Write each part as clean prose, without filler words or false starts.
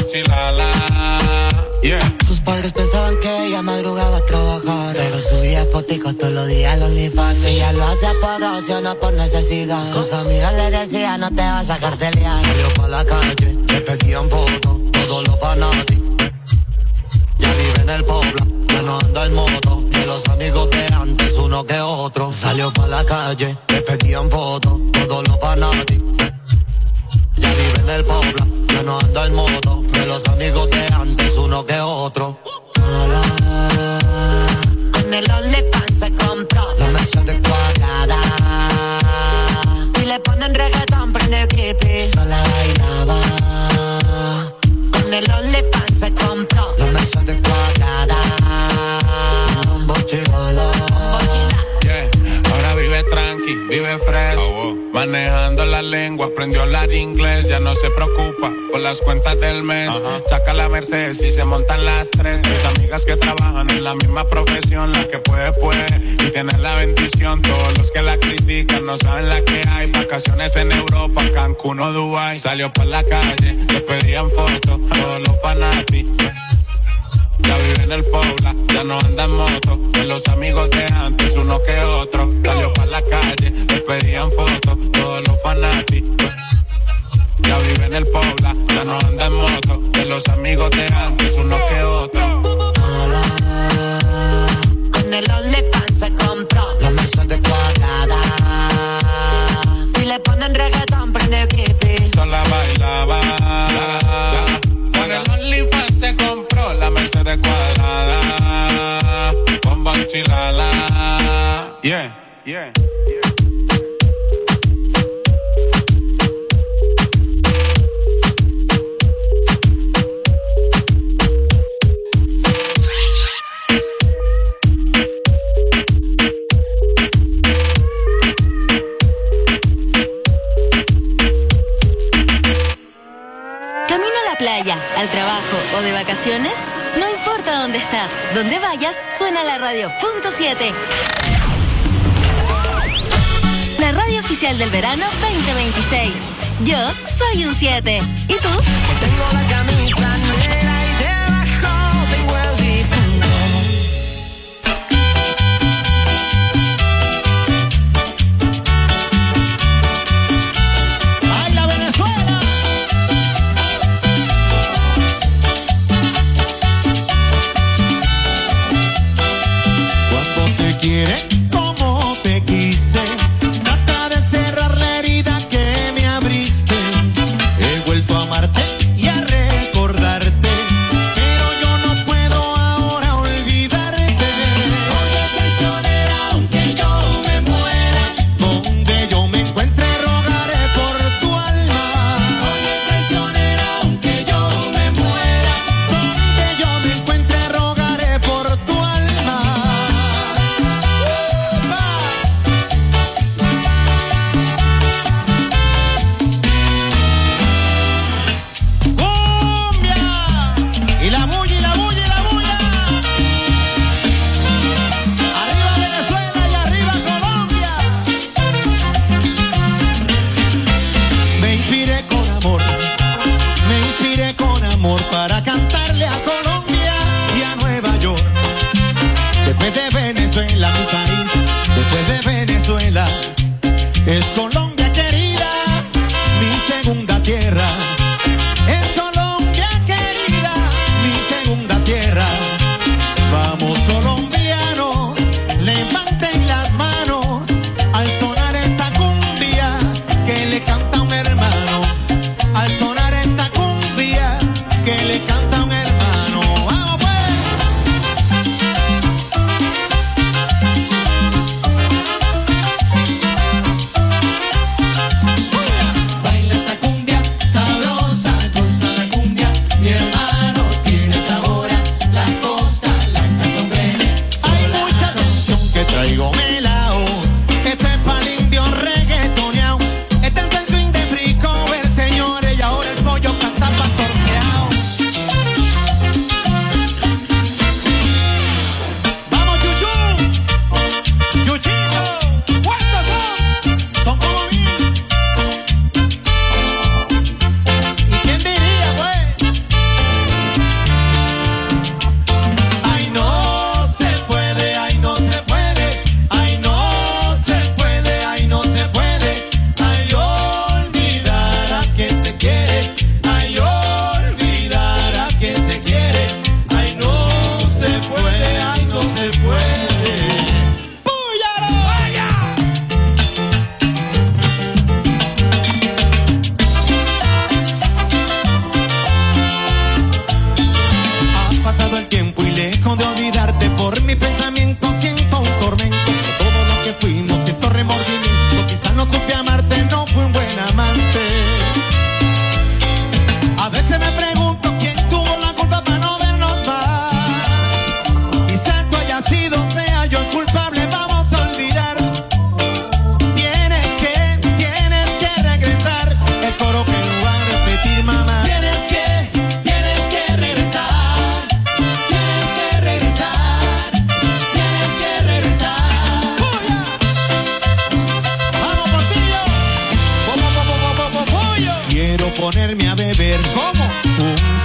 Chilala, yeah. Sus padres pensaban que ella madrugaba a trabajar, pero subía foticos todos los días al OnlyFans. Ella lo hacía por ocio, no por necesidad. Sus amigas le decían, no te vas a cartelear. Salió pa' la calle, le pedían fotos, todos los fanáticos. Ya vive en el Pobla, ya no anda en moto. De los amigos de antes, uno que otro. Salió pa' la calle, le pedían fotos, todos los fanáticos. Ya vive en el Pobla, ya no anda en moto. De los amigos de antes, uno que otro. Con el OnlyFans se compró la Mercedes cuadrada. Si le ponen reggaetón, prende creepy. Sola bailaba. Con el OnlyFans se compró la Mercedes cuadrada. Un bochilolo. Yeah, ahora vive tranqui, vive fresh. Manejando la lengua, aprendió a hablar inglés. Ya no se preocupa por las cuentas del mes. Saca la Mercedes y se montan las tres. Mis amigas que trabajan en la misma profesión. La que puede, y tiene la bendición. Todos los que la critican no saben la que hay. Vacaciones en Europa, Cancún o Dubái. Salió por la calle, le pedían fotos. Todos los fanáticos. Ya vive en el Pobla, ya no anda en moto. De los amigos de antes, uno que otro. Salió pa' la calle, le pedían fotos. Todos los fanáticos. Ya vive en el Pobla, ya no anda en moto. De los amigos de antes, uno que otro. Con el OnlyFans se compró la Mercedes cuadrada. Si le ponen reggaetón, prende creepy. Sola bailaba. Con el OnlyFans se compró la Mercedes cuadrada. Con Chilala, yeah, yeah. Playa, al trabajo o de vacaciones, no importa dónde estás, donde vayas, suena la radio. Punto 7. La radio oficial del verano 2026. Yo soy un 7. ¿Y tú? Tengo la camisa negra y debajo tengo el difunto. ¡Ay, la Venezuela! Quiere como te quise, trata de cerrar la herida que me abriste. He vuelto a amarte y a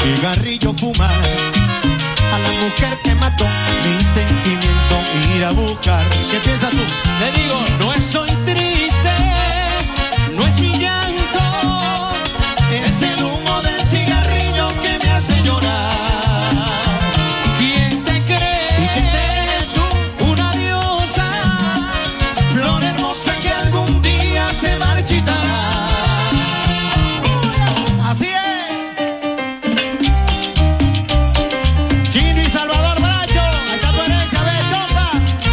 cigarrillo fumar, a la mujer que mató mi sentimiento ir a buscar. ¿Qué piensas tú? Le digo, no estoy triste, no es mi llanto, es el humo del cigarrillo que me hace llorar. ¿Quién te cree? ¿Y quién eres tú? Una diosa, Flor hermosa que algún día se marchitará. Así es. Chino y Salvador Bracho, ahí está tu herencia, ve, chopa.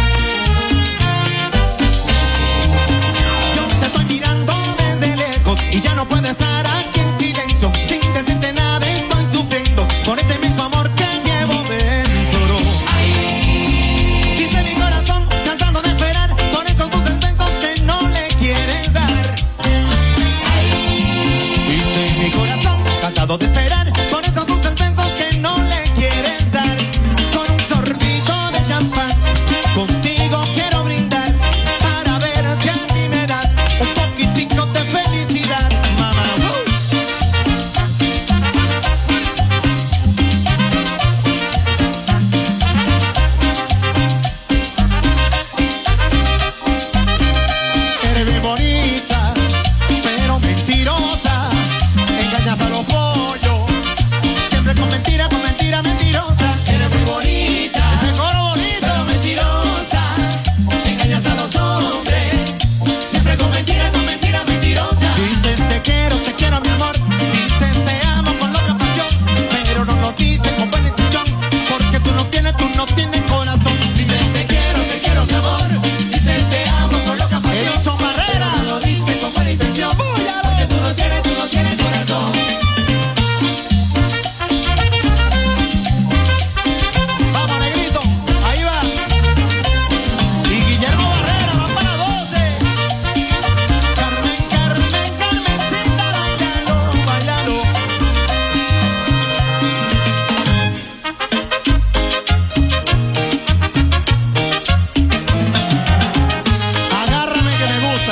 Yo te estoy mirando desde lejos y ya no puedo estar aquí en silencio. Sin decirte nada estoy sufriendo por este mismo amor que llevo dentro. Dice mi corazón, cansado de esperar con esos dulces besos que no le quieres dar. Dice mi corazón, cansado de esperar con esos dulces besos que no le quieres dar. Con un sorbito de champán, contigo quiero brindar para ver si así me das un poquitico de felicidad, mamá. Eres bien bonita, pero mentirosa. Engañas a los pollos, siempre con mentira, mentirosa. eres muy bonita, Ese coro bonito. pero mentirosa. Engañas a los hombres, siempre con mentira, mentirosa. Dices te quiero mi amor. Dices te amo con loca pasión, pero no lo dices con buena intención, porque tú no tienes corazón. Dices te quiero mi amor. Dices te amo con loca pasión. Edison Barrera. Pero no lo dices con buena intención, porque tú no tienes corazón. Vamos, negrito, ahí va. Y Guillermo Barrera va para 12. Carmencita, bailalo. Agárrame que me gusta.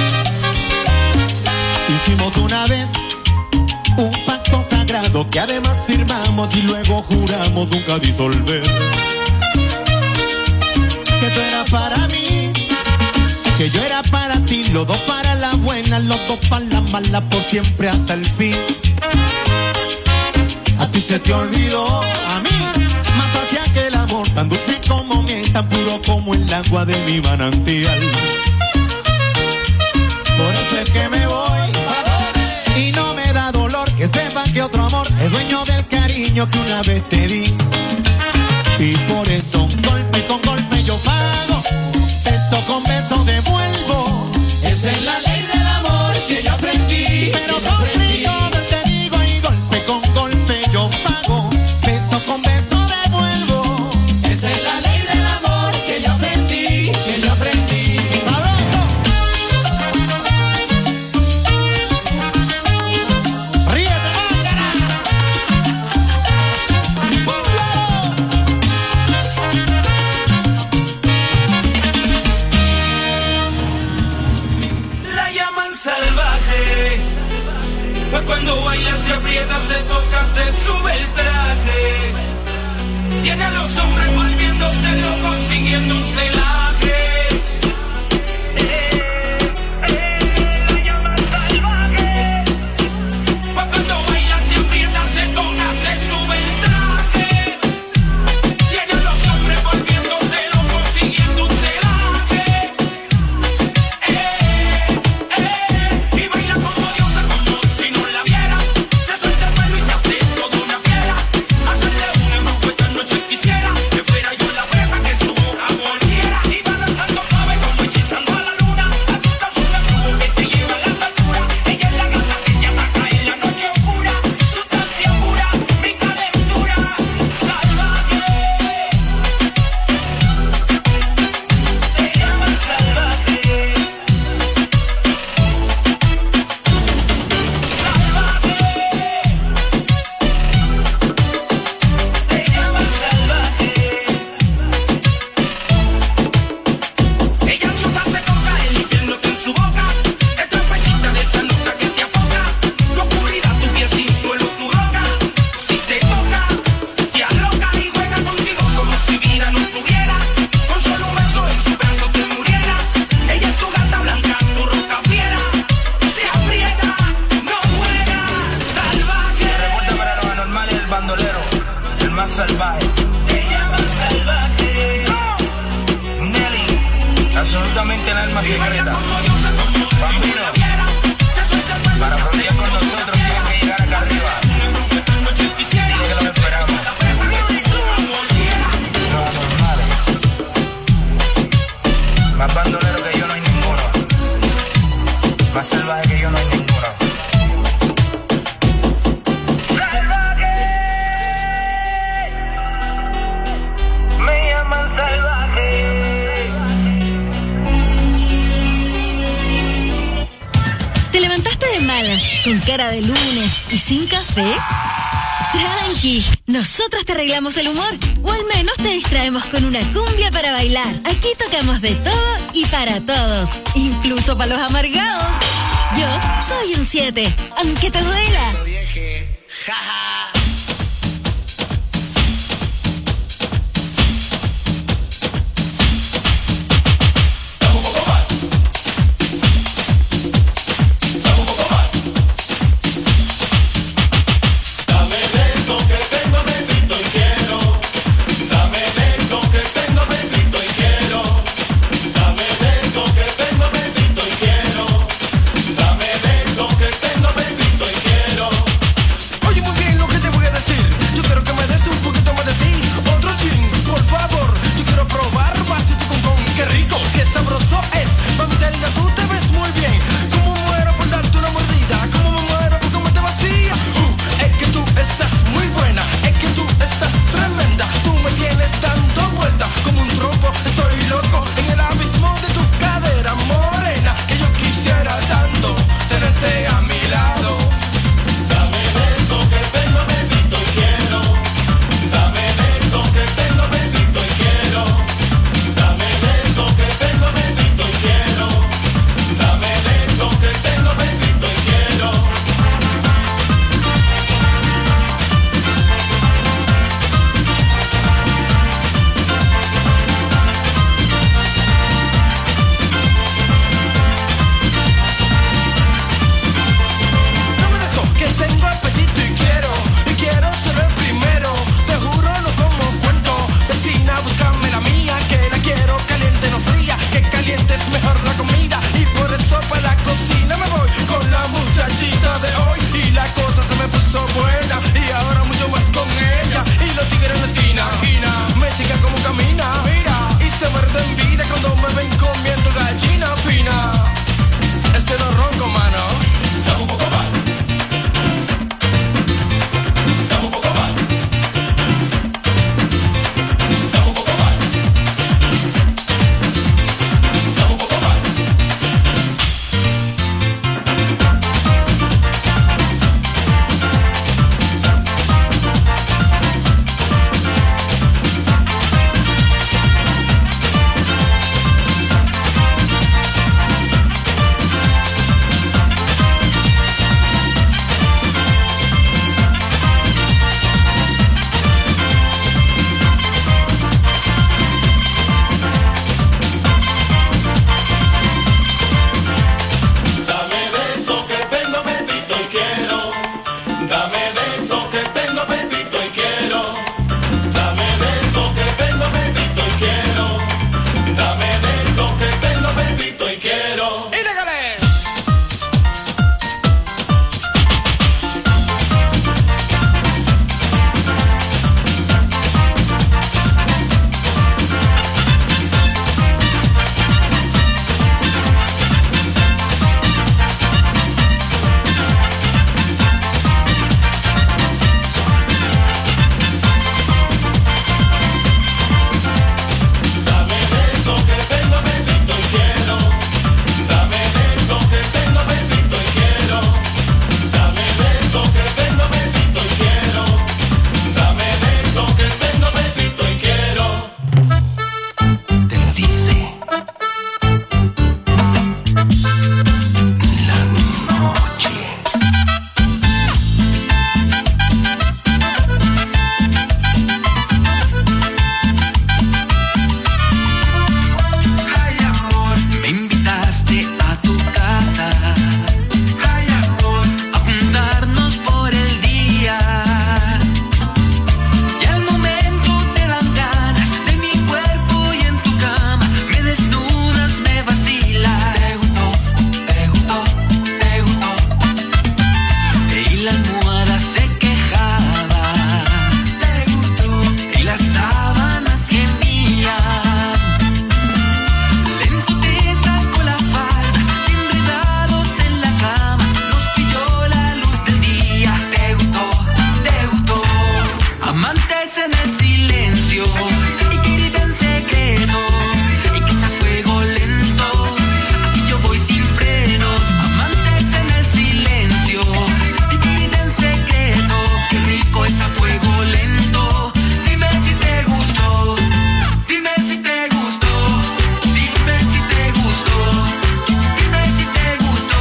Hicimos una vez un pacto sagrado que además firmamos y luego juramos nunca disolver. Que tú eras para mí, que yo era para ti, los dos para la buena, los dos para la mala, por siempre hasta el fin. A ti se te olvidó, a mí mataste aquel amor tan dulce como miel, tan puro como el agua de mi manantial. Por eso es que me voy y no me da dolor que sepa que otro amor es dueño del cariño que una vez te di. Y por eso golpe con golpe yo pago, beso con beso devuelvo. Esa es la ley del amor que yo aprendí. Pero con frijoles te digo y golpe con golpe yo pago, beso con beso devuelvo. Esa es la ley del amor que yo aprendí, ¡Sabroso! ¡Ríete, máscara! La llaman salvaje, pues cuando baila se aprieta, se toca, se sube el traje. Tiene a los hombres volviéndose locos, siguiendo un celaje. La llaman salvaje, pues cuando baila se aprieta, se toca, se sube el traje. Tiene a los hombres volviéndose locos, siguiendo un celaje. Y baila como diosa, como si no la viera. Se suelta el pelo y se hace toda una fiera. Hacerle una más esta noche quisiera que fuera yo la presa que su boca volviera. Y bandolero, el más salvaje. Ella más salvaje. Nelly, absolutamente el alma secreta. Bambino, para frontear con nosotros tienen que llegar acá arriba. Dile que los esperamos. Los anormales. Más bandolero que yo no hay ninguno. Más salvaje que yo no hay ninguno. ¿Te levantaste de malas, con cara de lunes y sin café? Tranqui, nosotros te arreglamos el humor, o al menos te distraemos con una cumbia para bailar. Aquí tocamos de todo y para todos, incluso para los amargados. Yo soy un 7, aunque te duela. Oye, muy bien. Amantes en el silencio y que griten secreto y que sea fuego lento. Aquí yo voy sin frenos. Amantes en el silencio y que griten secreto. Qué rico es a fuego lento. Dime si te gustó. Dime si te gustó. Dime si te gustó. Dime si te gustó.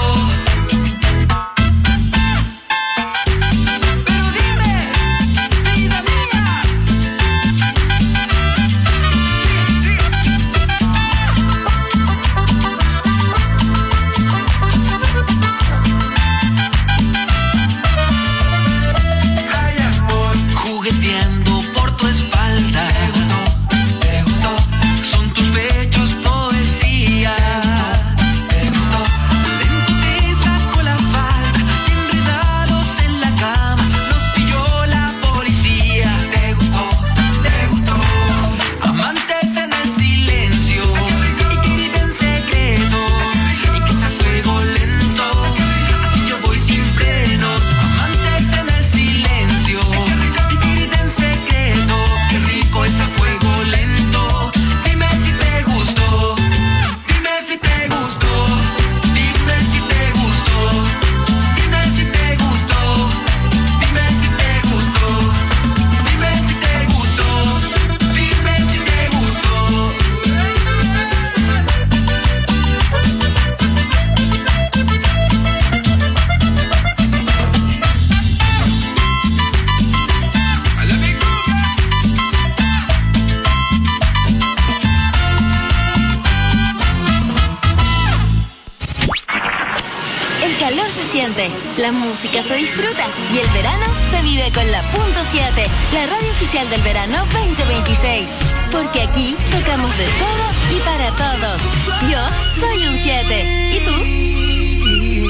Pero dime, vida mía. Sí, sí. Ay, amor, jugueteando por tu espalda. Te gustó, son tus pechos poesía. Te gustó, dentro te saco la falda, enredados en la cama, nos pilló la policía. Te gustó, te gustó. Amantes en el silencio y que griten secreto y que sea fuego lento. Aquí yo voy sin frenos. Amantes en el silencio y que griten secreto. Qué rico es a fuego lento. Dime si te gustó. Dime si te gustó. Dime si te gustó. Dime si te gustó. Dime si te gustó. Dime si te gustó. Dime si te gustó. El calor se siente, la música se disfruta y el verano se vive con la Punto 7, la radio oficial del verano 2026. Porque aquí tocamos de todo y para todos. Yo soy un 7. ¿Y tú?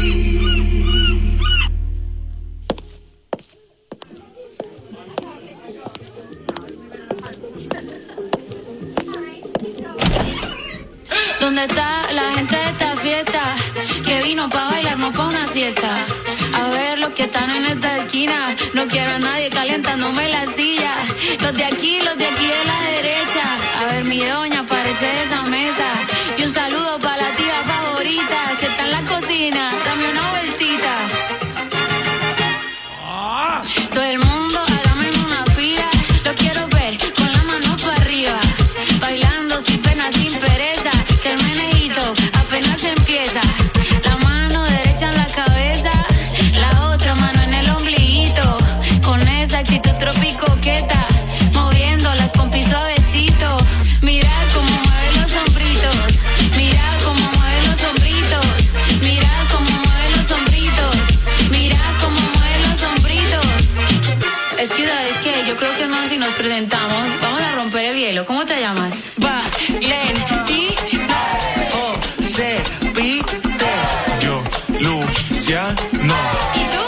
¿Dónde está la gente de esta fiesta? Que vino pa' bailar, no pa' una siesta. A ver los que están en esta esquina. No quiero a nadie calentándome la silla. Los de aquí de la derecha. A ver mi doña, parece de esa mesa. Y un saludo pa' la tía favorita que está en la cocina. Dame una vueltita. Todo el mundo hágame en una fila. Lo quiero ver con la mano para arriba. Bailando sin pena, sin pereza. Que el menejito apenas empieza. La mano derecha en la cabeza, la otra mano en el ombliguito. Con esa actitud tropicoqueta, moviendo las pompis suavecito. Mira cómo mueve los hombritos. Mira cómo mueve los hombritos. Mira cómo mueve los hombritos. Mira cómo mueve los hombritos. Es que yo creo que es mejor si nos presentamos. Vamos a romper el hielo. ¿Cómo te llamas? Yo, Luciano. ¿Y tú?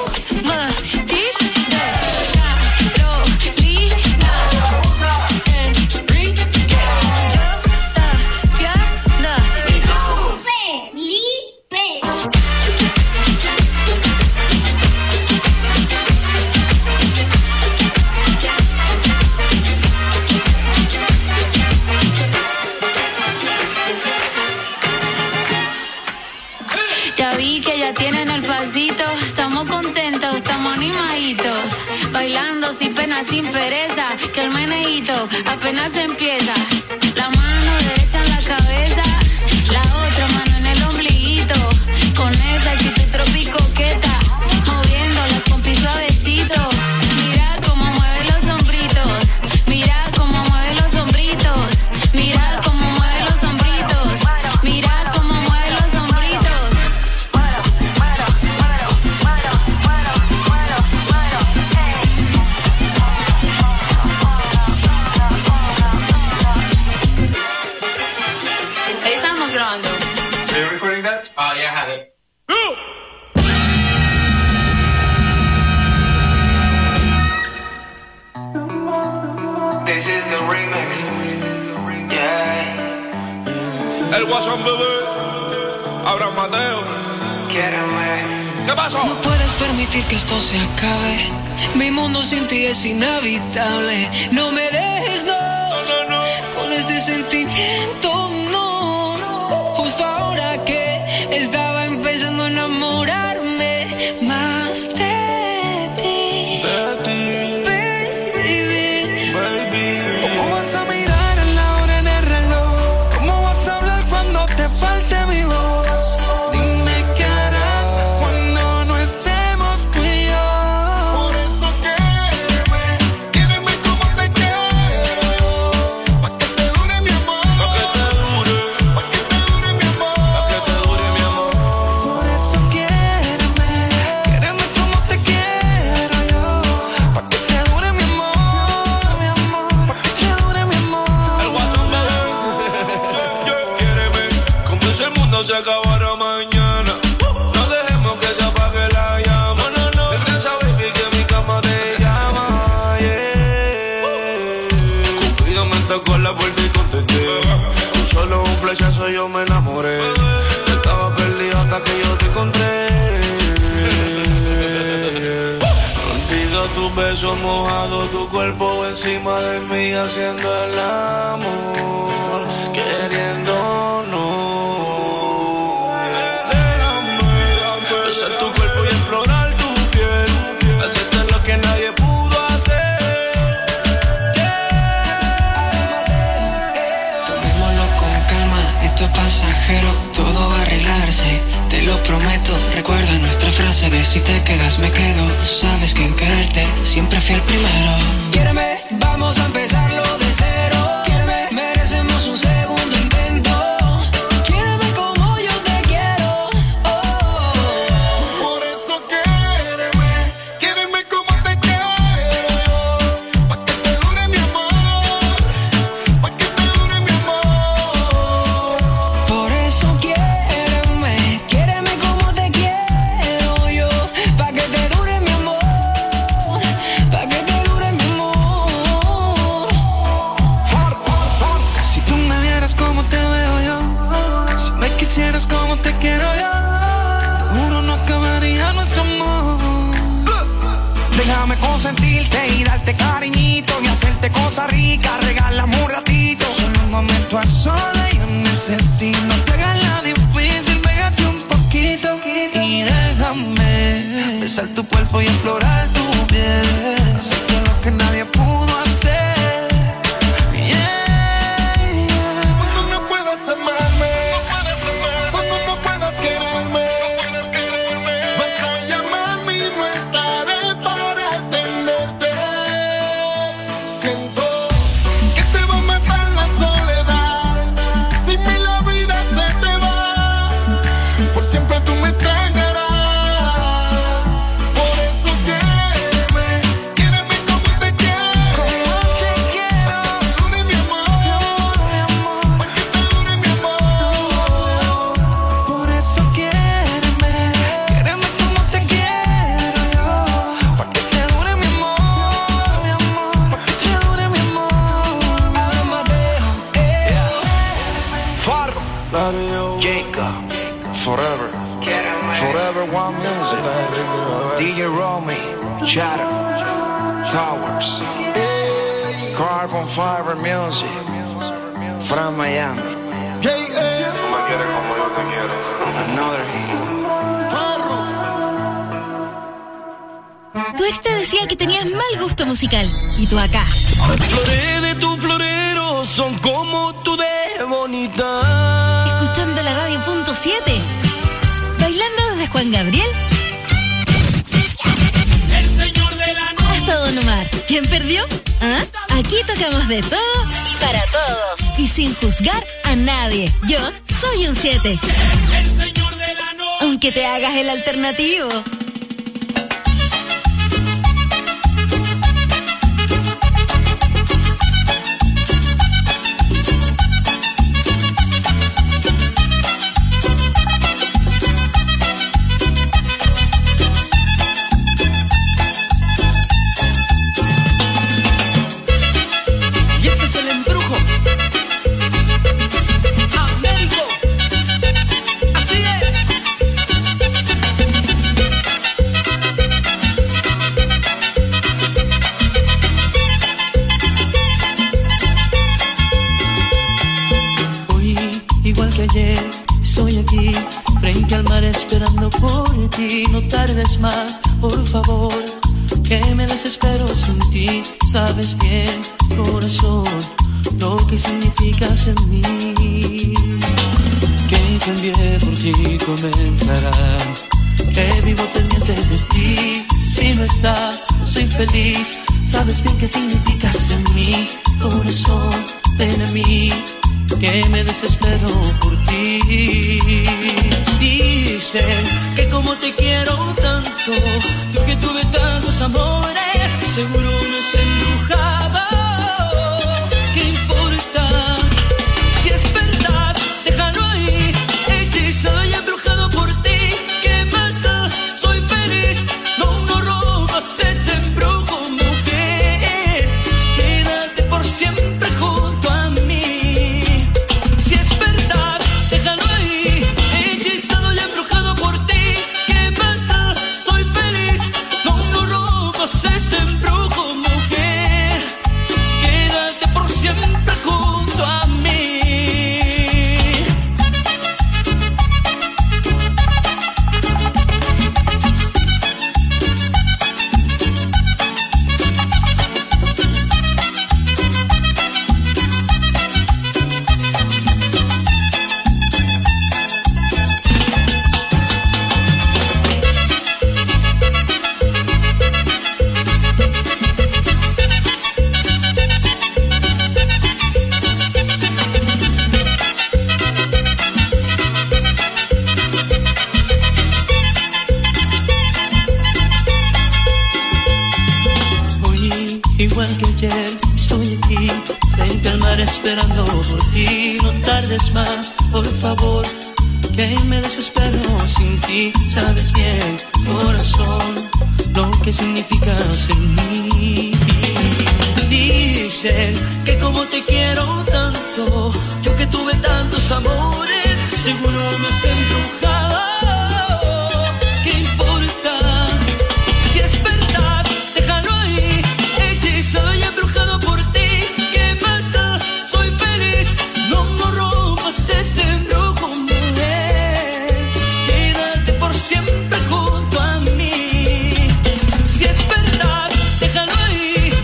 Ya vi que ya tienen el pasito. Estamos contentos, estamos animaditos. Bailando sin pena, sin pereza. Que el menejito apenas empieza. La mano derecha en la cabeza, la otra mano en el ombliguito. Con esa actitud tropicoqueta, moviendo las pompis suavecito. Mira cómo mueve los hombritos. Mira cómo mueve los hombritos. Mira cómo mueve los hombritos. Mira cómo mueve los hombritos. Estamos grabando. Are you recording that? Oh, yeah, I have it. This is the remix. Yeah. El Guasón bebé, Abraham Mateo. Quiéreme. ¿Qué pasó? No puedes permitir que esto se acabe. Mi mundo sin ti es inhabitable. No me dejes, no, con este sentimiento, no. Justo ahora que estaba empezando a enamorarme más de ti. Baby. ¿Cómo vas a mirar en la hora en el reloj? ¿Cómo vas a hablar cuando te falte mi voz? Dime qué harás cuando no estemos tú y yo. Por eso quédeme como te quiero yo. Pa' que te dure mi amor. Pa' que te dure. Pa' que te dure mi amor. Pa' que te dure mi amor. Por eso quédeme como te quiero yo. Pa' que te dure mi amor. Pa' que te dure mi amor. El guasón bebé. Quiéreme como si el mundo se acabara mañana. No dejemos que se apague la llama. Regresa, baby, que mi cama te llama. Cupido me tocó la puerta y contesté. Con solo un flechazo yo me enamoré. Estaba perdido hasta que yo te encontré. Contigo tus besos mojados, tu cuerpo encima de mí haciendo el amor, queriéndonos. Déjame besar tu cuerpo y explorar tu piel, hacerte lo que nadie pudo hacer. Tomémoslo con calma, esto es pasajero, todo va a arreglarse, te lo prometo. Recuerda nuestra frase de si te quedas me quedo. Sabes que en quererte siempre fui el primero. Quiéreme, vamos a empezarlo de cero. Quiéreme, merecemos un segundo intento. Quiéreme como yo te quiero. Por eso quédeme como te quiero yo. Pa' que te dure mi amor. Pa' que te dure mi amor. Por eso quiéreme como te quiero yo. Pa' que te dure mi amor. Pa' que te dure mi amor. Si tú me vieras como te veo yo, si me quisieras como te quiero yo, te juro no acabaría nuestro amor. Déjame consentirte y darte cariñito y hacerte cosas ricas, regalame un ratito. Solo un momento a solas yo necesito. No te hagas la difícil, pégate un poquito y déjame besar tu cuerpo y explorar tu piel, hacerte lo que nadie pudo hacer. Cuando no puedas amarme, cuando no puedas quererme, vas a llamarme y no estaré para atenderte. Siento que te va a matar la soledad. Sin mí la vida se te va. Por siempre tú me extrañarás. Por eso quédeme como te quiero. Pa' que te dure mi amor. Pa' que te dure mi amor. Por eso quédeme como te quiero yo. Pa' que te dure mi amor. Pa' que te dure mi amor. Farro, Jacob, Forever, Forever One Music, DJ Romy, Shadow, Towers, Carbon Fiber Music, from Miami. Tú me quieres como yo te quiero. Another hit. Tu ex te decía que tenías mal gusto musical. Y tú acá, Las flores de tu florero son como tú de bonita. escuchando la radio punto 7. Bailando desde Juan Gabriel El señor de la noche. hasta Don Omar. ¿Quién perdió? ¿Ah? Aquí tocamos de todo y para todos. Y sin juzgar a nadie. Yo soy un 7. El señor de la noche. Aunque te hagas el alternativo. Y este es el embrujo. Américo. Así es. esperando por ti. No tardes más, por favor, que me desespero sin ti. Sabes bien, corazón, lo que significas en mí. Que cambié por ti comenzarán, que vivo pendiente de ti. Si no estás, no soy feliz. Sabes bien qué significas en mí. Corazón, ven a mí, que me desespero por ti. Dicen que como te quiero tanto, yo que tuve tantos amores, seguro no es embrujado. ¿Qué importa? Si es verdad, déjalo ahí, hechizado y embrujado por ti. ¿Qué más da? Soy feliz, no robas ese embrujo, mujer. Quédate por siempre junto a mí. Si es verdad, déjalo ahí, hechizado y embrujado por ti. ¿Qué más da? Soy feliz, no robas ese embrujo, mujer. Quédate por siempre junto a mí. Hoy, igual que ayer, estoy aquí frente al mar esperando por ti. No tardes más, por favor, que me desespero sin ti. Sabes bien, corazón, lo que significas en mí. Dicen que como te quiero tanto, yo que tuve tantos amores, seguro me has embrujado. ¿Qué importa? Si es verdad, déjalo ahí, hechizado y embrujado por ti. ¿Qué más da? Soy feliz, no rompas ese embrujo, mujer. Quédate por siempre junto a mí. Si es verdad, déjalo ahí,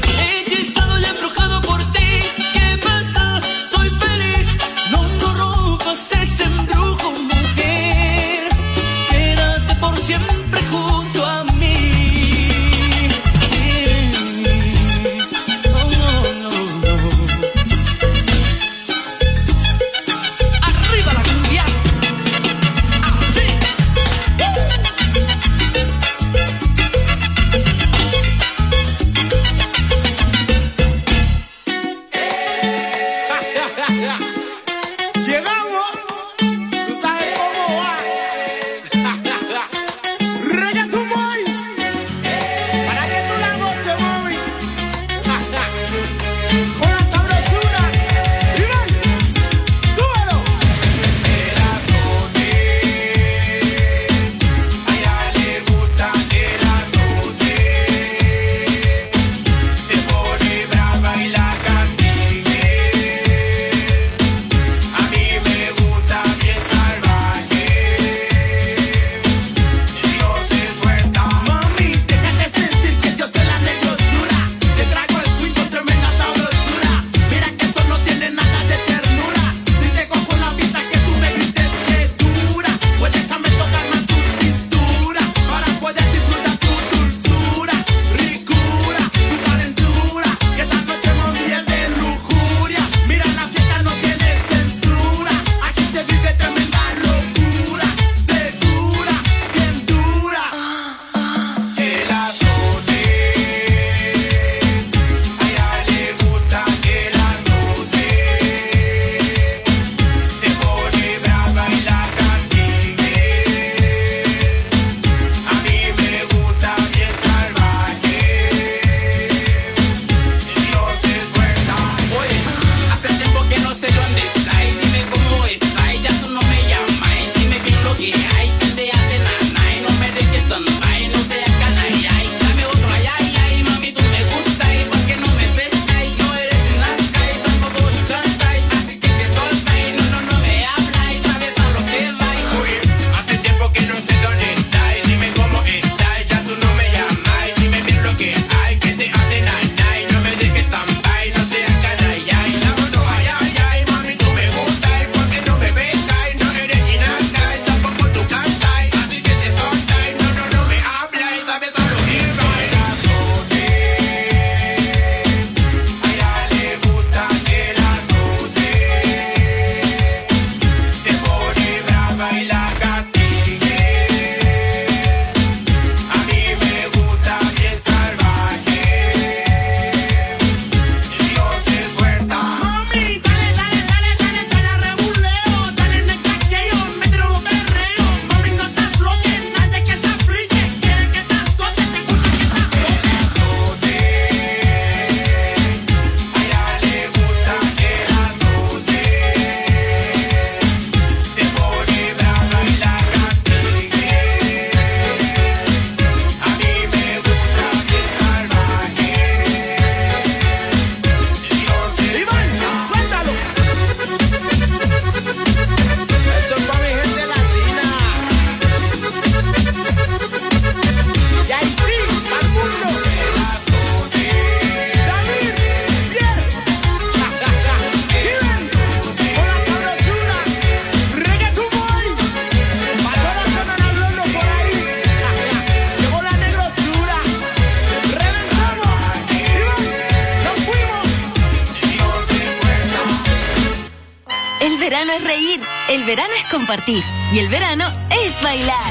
es reír, el verano es compartir y el verano es bailar.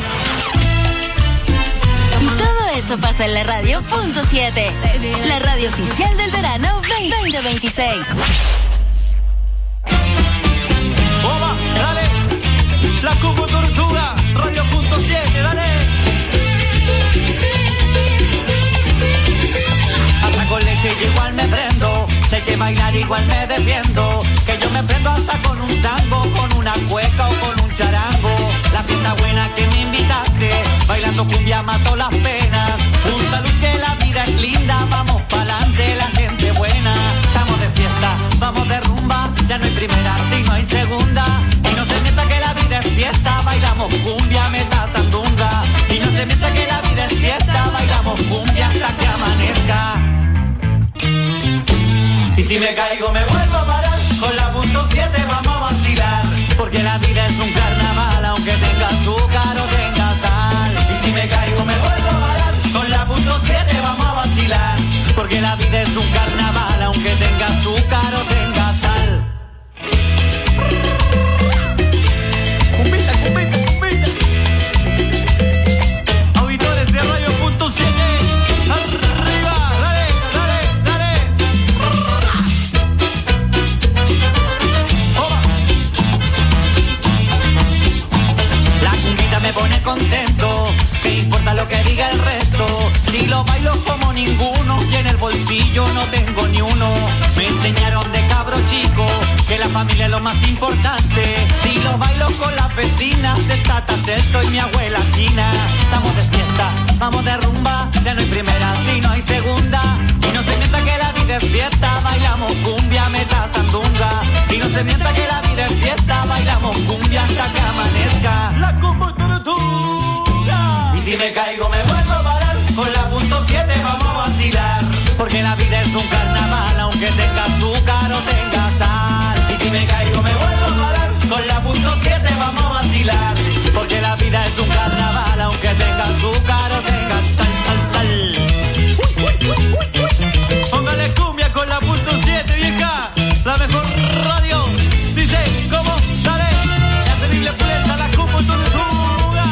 Y todo eso pasa en la radio .7, la radio oficial del verano 2026. ¡Oba! ¡Dale! La Cubo Tortuga, radio .7, dale. Hasta con leche yo igual me prendo, sé que bailar igual me defiendo, que yo me prendo hasta con un tango, con una cueca o con un charango. La fiesta buena que me invitaste, bailando cumbia mato las penas. Un salud que la vida es linda, vamos pa'lante la gente buena. Estamos de fiesta, vamos de rumba, ya no hay primera, sino hay segunda. Y no se mienta que la vida es fiesta, bailamos cumbia, meta sandunga. Y no se mienta que la vida es fiesta, bailamos cumbia hasta que amanezca. Y si me caigo me vuelvo a parar, con la .7 vamos a vacilar, porque la vida es un carnaval, aunque tenga azúcar o tenga sal. Y si me caigo me vuelvo a parar, con la .7 vamos a vacilar, porque la vida es un carnaval, aunque tenga azúcar o tenga sal. Cumbita, cumbita, cumbita. Auditores de Radio .7, arriba, dale, dale, dale. La cumbita me pone contento, ¿qué importa lo que diga el resto? Si lo bailo como ninguno y en el bolsillo no tengo ni uno. Me enseñaron de cabro chico que la familia es lo más importante. Si lo bailo con las vecinas de Tata Celso y mi abuela China. Estamos de fiesta, vamos de rumba, ya no hay primera, sino hay segunda. Y no se mienta que la vida es fiesta, bailamos cumbia, meta sandunga. Y no se mienta que la vida es fiesta, bailamos cumbia hasta que amanezca. La Cubo Tortuga. Y si me caigo me vuelvo a parar, con la .7 vamos a vacilar, porque la vida es un carnaval, aunque tenga azúcar o tenga sal. Y si me caigo me vuelvo a parar, con la .7 vamos a vacilar, porque la vida es un carnaval, aunque tenga azúcar o tenga sal, sal, sal. Póngale cumbia con la .7, vieja, la mejor radio. Dice, ¿cómo? Dale, la terrible prensa, la Cubo Tortuga.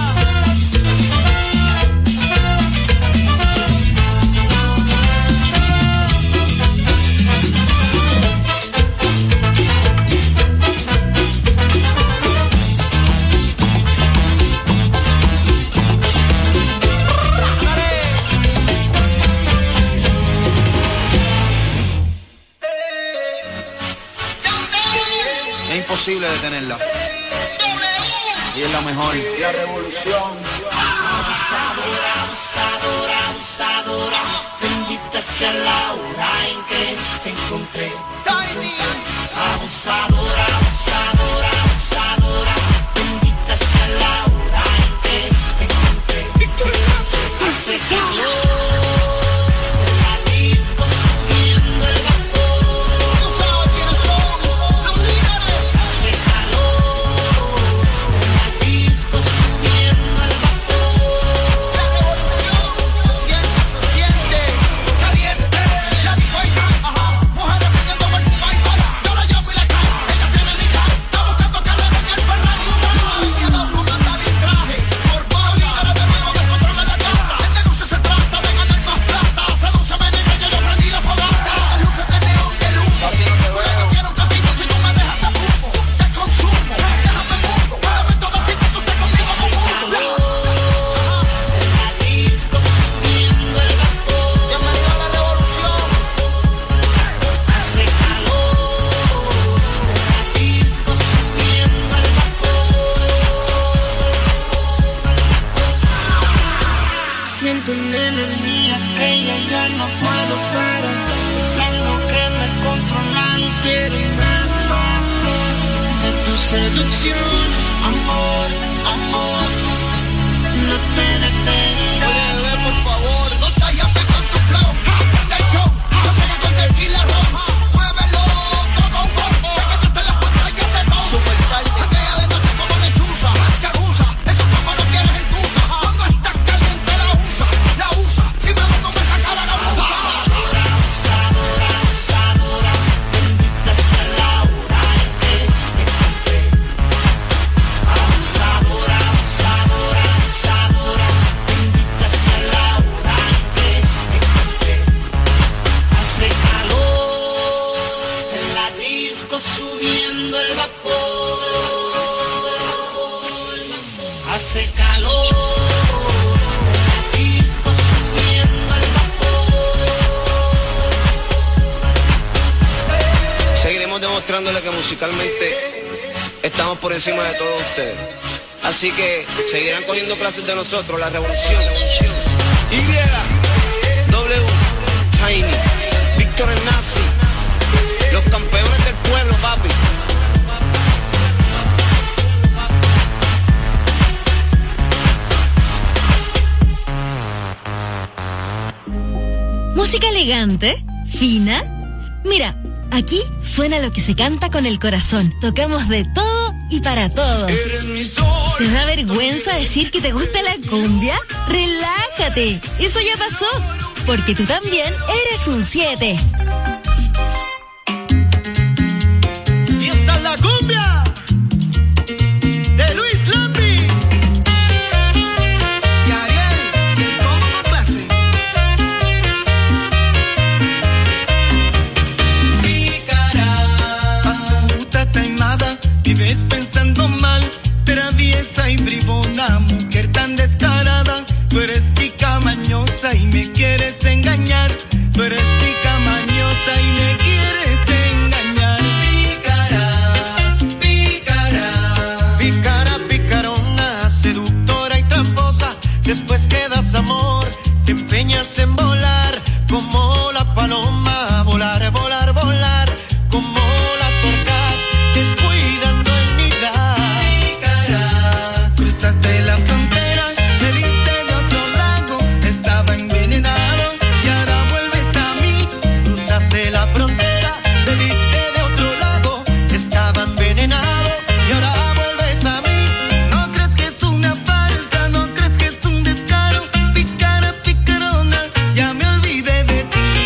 Es imposible detenerla. Y es la mejor. La revolución. Abusadora, abusadora, abusadora. Bendita sea la hora en que te encontré. Abusadora, abusadora, abusadora. Bendita sea la hora en que te encontré. Hace calor. Siento una energía que ya no puedo parar. Es algo que me controla y quiero más, más de tu seducción. Amor, amor, no te detengas. Oye, bebé, por favor, no te llames con tu flow. Prende el show, se pone con tequila ron. Muévelo, todo un poco. Pégate en la pantalla de dos. Super tarde. Patea de noche como lechuza. Se abusa, eso como no quieres excusa. Cuando estás caliente la usa. La usa, si me no me saca la usa. Abusadora, abusadora, abusadora. Bendita sea la hora en que te encontré. subiendo el vapor. Hace calor. Disco subiendo el vapor. Seguiremos demostrándole que musicalmente estamos por encima de todos ustedes. Así que seguirán cogiendo clases de nosotros, la revolución. Y, W, Tiny, Víctor el Nazi, los campeones del pueblo, papi. Música elegante, fina. Mira, aquí suena lo que se canta con el corazón. Tocamos de todo y para todos. ¿Te da vergüenza decir que te gusta la cumbia? Relájate, eso ya pasó, porque tú también eres un 7. Y esta es la cumbia de Luis Lambis y Ariel, y el combo con clase. Pícara, astuta, taimada, vives pensando mal, traviesa y bribona, mujer tan descarada. Tú eres tica mañosa y me quieres engañar. Tú eres tica mañosa y me quieres engañar. Pícara, pícara, pícara, picarona, seductora y tramposa. Después que das amor, te empeñas en volar como la paloma. Volar, volar, volar como la torcaz, descuidando el nidar. Pícara, cruzaste la frontera, me diste de otro lago, estaba envenenado y ahora vuelves a mí. Cruzaste la frontera, me diste de otro lado, estaba envenenado y ahora vuelves a mí. No crees que es una farsa, no crees que es un descaro. Pícara, picarona, ya me olvidé de ti.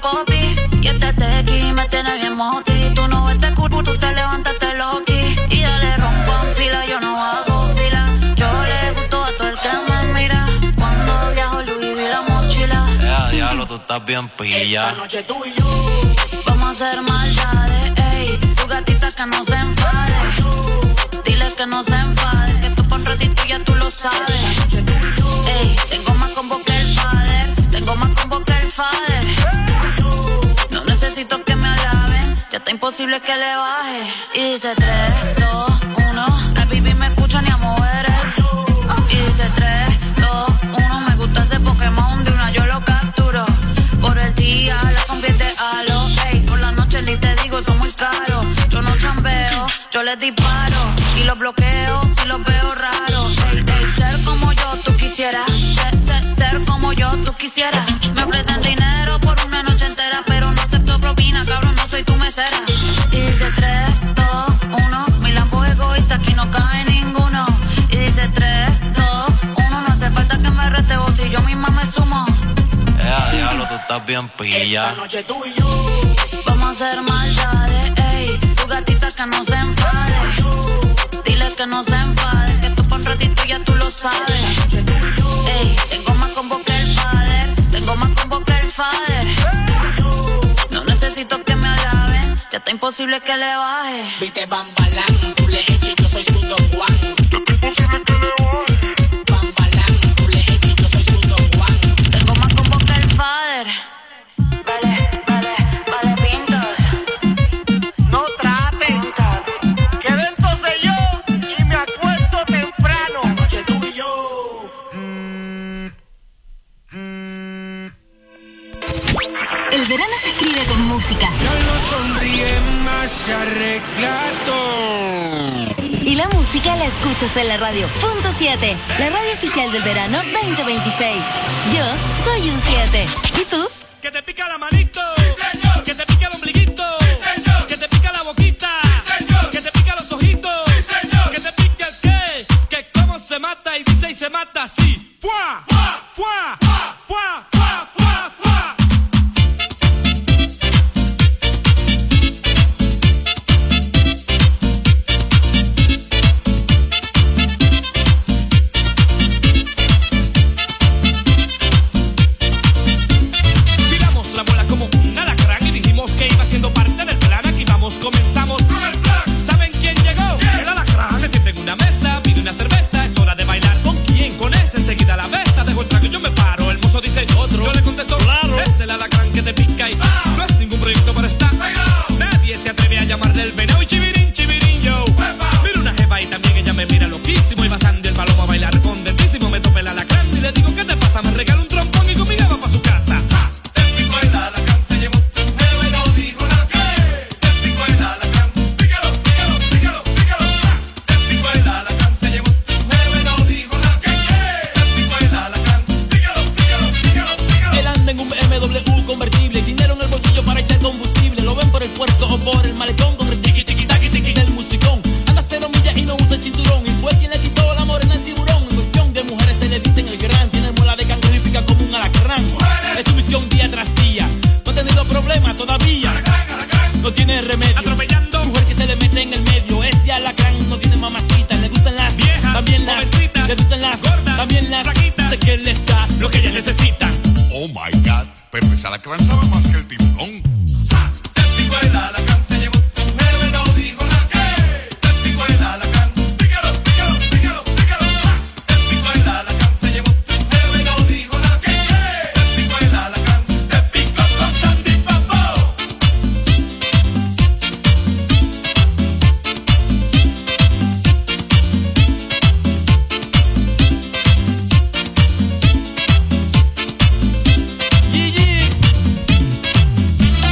popi. Y este tequi me tiene bien moti. Tú no ves culo, tú te levantaste loqui. Y dale rompo en fila, yo no hago fila. Yo le gusto a todo el que me mira. Cuando viajo Louis V la mochila. Diablo, tú estás bien pilla. Esta noche tú y yo vamos a hacer maldades, ey. Tu gatita que no se enfade. Dile que no se enfade. Que tú pa' un ratito ya tú lo sabes. Ey, tengo más combo que el father. Tengo más combo que el father. No necesito que me alaben. Ya está imposible que le baje. Y dice 3, 2, 1. La baby me escucha ni a mover el. Y dice 3, 2, 1. Me gusta ese Pokémon de una yo lo capturo. Por el día la convierte a lo. Ey, por la noche ni te digo, son muy caros. Yo no chambeo, yo les disparo. Y los bloqueo si los veo raros. Ey, ey, ser como yo tú quisieras. Ser como yo tú quisieras. Me ofrecen dinero por una noche entera, pero no acepto propina, cabrón, no soy tu mesera. Y dice 3, 2, 1. Mi Lambo es egoísta, aquí no cabe ninguno. Y dice 3, 2, 1. No hace falta que me rete vos, si yo misma me sumo. Diablo, tú estás bien pilla. esta noche tú y yo vamos a hacer maldades, ey. Tu gatita que no se enfade. Dile que no se enfade. Que tú pa' un ratito ya tú lo sabes. Ey, tengo más combo que el father. Tengo más combo que el father. No necesito que me alaben. Ya está imposible que le baje. viste Bambalán, tú le eches, yo soy su Don Juan. Bambalán, tú le eches, yo soy su Don Juan. Tengo más combo que el father. Vale, pintas. No traten, que dentro sé yo y me acuesto temprano. Esta noche tú y yo. El verano se escribe con música. Ya no sonríe más, se arregla todo. Y la música la escuchas en la radio. Punto 7, la radio oficial del verano 2026. Yo soy un 7. ¿Y tú? Que te pica la manito, sí, señor. Que te pica el ombliguito, sí, señor. Que te pica la boquita, sí, señor. Que te pica los ojitos, sí, señor. Que te pica el qué, que cómo se mata y dice y se mata así. ¡Fua! ¡Fua! ¡Fua! ¡Fua! ¡Fua! ¡Fua! ¡Fua! ¡Fua! La bola como un alacrán y dijimos que iba siendo parte del plan. Aquí vamos, comenzamos. ¿Saben quién llegó? El alacrán. Se siente en una mesa, pide una cerveza. Es hora de bailar. ¿Con quién? Con ese. Enseguida la besa. Dejo el trago y yo me paro. El mozo dice otro. Yo le contesto, claro. Es el alacrán que te pica y no es ningún proyecto para estar. Nadie se atreve a llamarle el veneno. Y chivirín, chivirín, yo. Miro una jeva y también ella me mira loquísimo. Y pasando el palomo a bailar contentísimo. Me tope el alacrán y le digo, ¿qué te pasa? Me regala un trompón y conmigo va pa' su casa. Puerto o por el malecón con el tiqui tiqui taqui tiqui del musicón. Anda 0 millas y no usa el cinturón. Y fue quien le quitó la morena al tiburón. En cuestión de mujeres se le dicen el gran. Tiene muela de cangrejo y pica como un alacrán. Es su misión día tras día. No ha tenido problema todavía. No tiene remedio. Atropellando. Mujer que se le mete en el medio. Ese alacrán no tiene mamacita. Le gustan las viejas, también las jovencitas, le gustan las gordas, también las flaquitas. Sé que les da lo que ellas necesitan. Oh my God, pero ese alacrán sabe más que el tiburón. Te pico el alacrán, se llevó tu jefe, no dijo nada que. Te pico el alacrán, pícalo, pícalo, pícalo, pícalo. Te pico el alacrán, se llevó tu jefe, no dijo nada que. Te pico el alacrán, te pico con Sandy Papo. Gigi.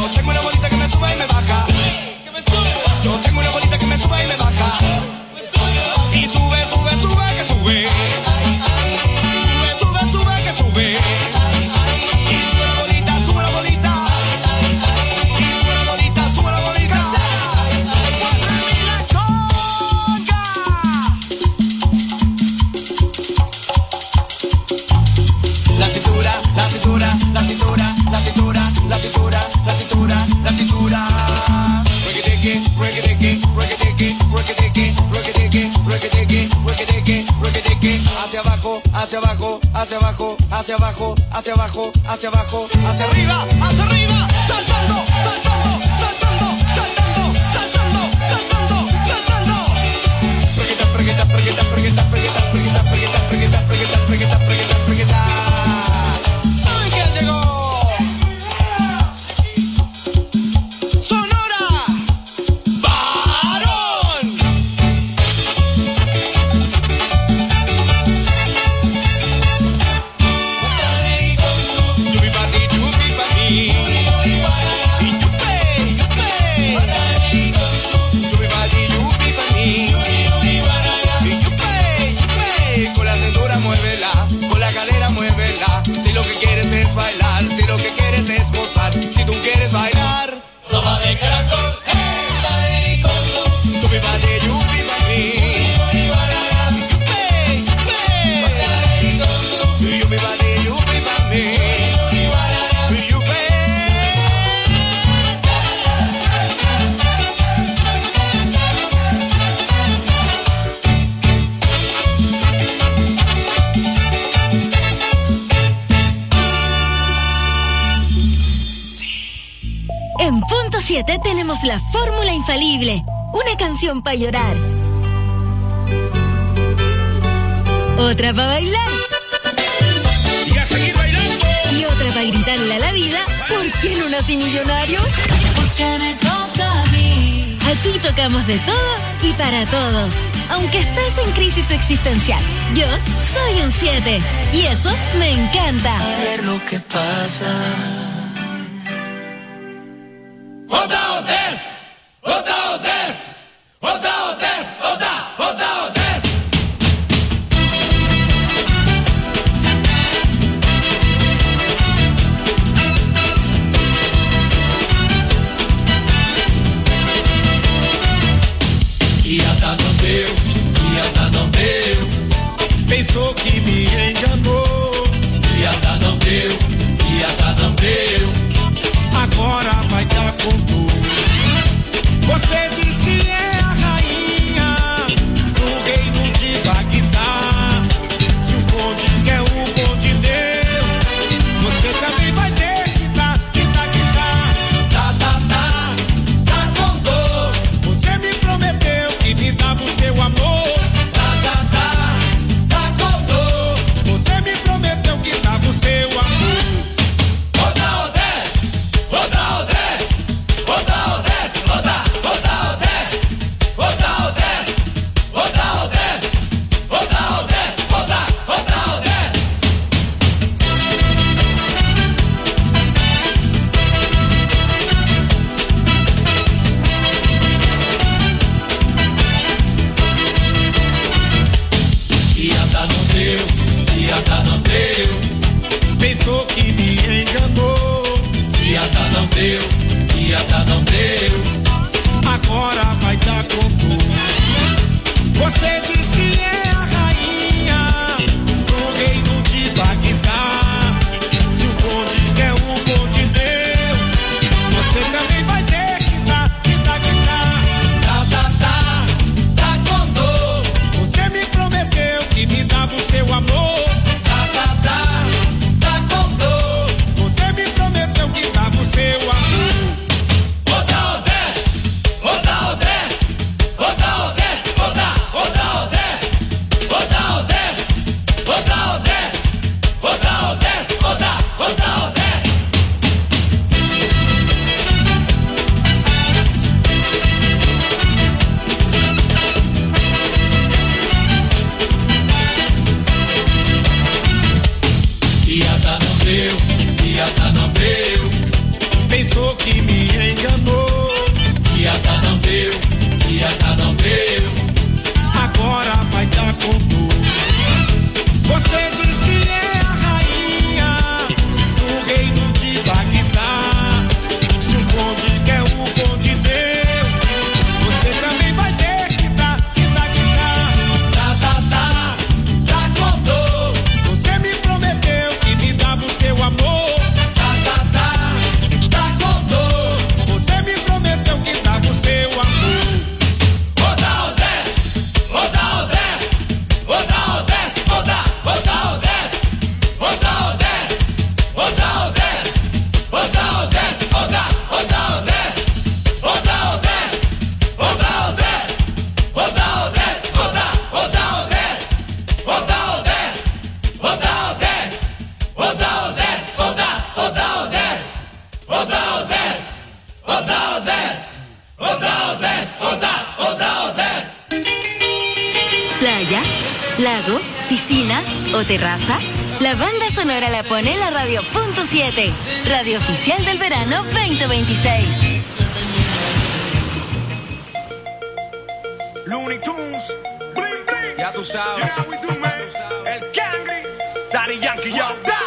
Yo tengo una bolita que me sube y me baja. Yo tengo una bolita que me sube y me baja. Y sube, sube, sube, que sube. Sube, sube, sube, que sube. Y sube la bolita, sube la bolita. Y sube la bolita, sube la bolita. La cintura, la cintura, la cintura, la cintura, la cintura, la cintura, la cintura. Rock-a-dicky, rock-a-dicky, rock-a-dicky, rock-a-dicky, rock-a-dicky, rock-a-dicky, rock-a-dicky, rock-a-dicky. Hacia abajo, hacia abajo, hacia abajo, hacia abajo, hacia abajo, hacia abajo, hacia arriba, hacia arriba. Saltando, saltando, saltando, saltando, saltando, saltando, saltando. Pregueta, pregueta, pregueta, pregueta, pregueta, pregueta, pregueta, pregueta, pregueta, pregueta, pregueta, pregueta. ¿Saben quién llegó? Sonora Varón. Yupi pa' ti, yupi pa' mí. Y yupe, yupe. Yupi pa' ti, yupi pa' mí. Y yupe, yupe. Con la cintura muévela, con la cadera muévela. Si lo que quieres es bailar, si lo que quieres es gozar, si tú quieres bailar, sopa de caracol, yupi pa' ti, yupi pa' mí. Yupe, yupe. Yupi pa' ti, yupi pa' mí. Yupe. En punto 7 tenemos la fórmula infalible. Una canción para llorar. Otra para bailar. Y a seguir bailando. Y otra para gritarle a la vida. ¿Por qué no nací millonario? Porque me toca a mí. Aquí tocamos de todo y para todos. Aunque estés en crisis existencial, yo soy un 7. Y eso me encanta. A ver lo que pasa. Oda Odes, Oda Odes, Oda Odes, Oda, Oda Odes. E ata não deu, e ata não deu. Pensou que me enganou. E ata não deu, e ata não deu. Agora vai dar com tudo. Você diz que é a rainha do reino de Bagdá. Se o bonde quer o bonde deu, você também vai ter que dar, que dar, que dar. Tá, tá, tá, tá com dor. Você me prometeu que me dava o seu amor. Tá, tá, tá, tá com dor. Você me prometeu que dava o seu amor. Oda Odes, Oda Odes, Oda Odes, Oda, Oda Odes, Oda Odes, Oda Odes, Oda Odes, Oda, Oda Odes. E ata não deu, e ata não deu. Pensou que me enganou. E ata não deu, e ata não deu. Agora vai dar com tudo. Você diz que é a rainha do reino de Bagdá. Se o bonde quer o bonde deu, você também vai ter que dar, que dar, que dar. Tá, tá, tá, tá com dor. Você me prometeu que me dava o seu amor. Tá, tá, tá, tá com dor. Você me prometeu que dava o seu amor. Oda Odes, Oda Odes, Oda Odes, Oda, Oda Odes. Playa, lago, piscina o terraza. La banda sonora la pone la Radio.7, radio oficial del verano 2026. Looney Tunes, bling bling. Ya tú sabes. You know how we do, man. El Cangri, Daddy Yankee, yo.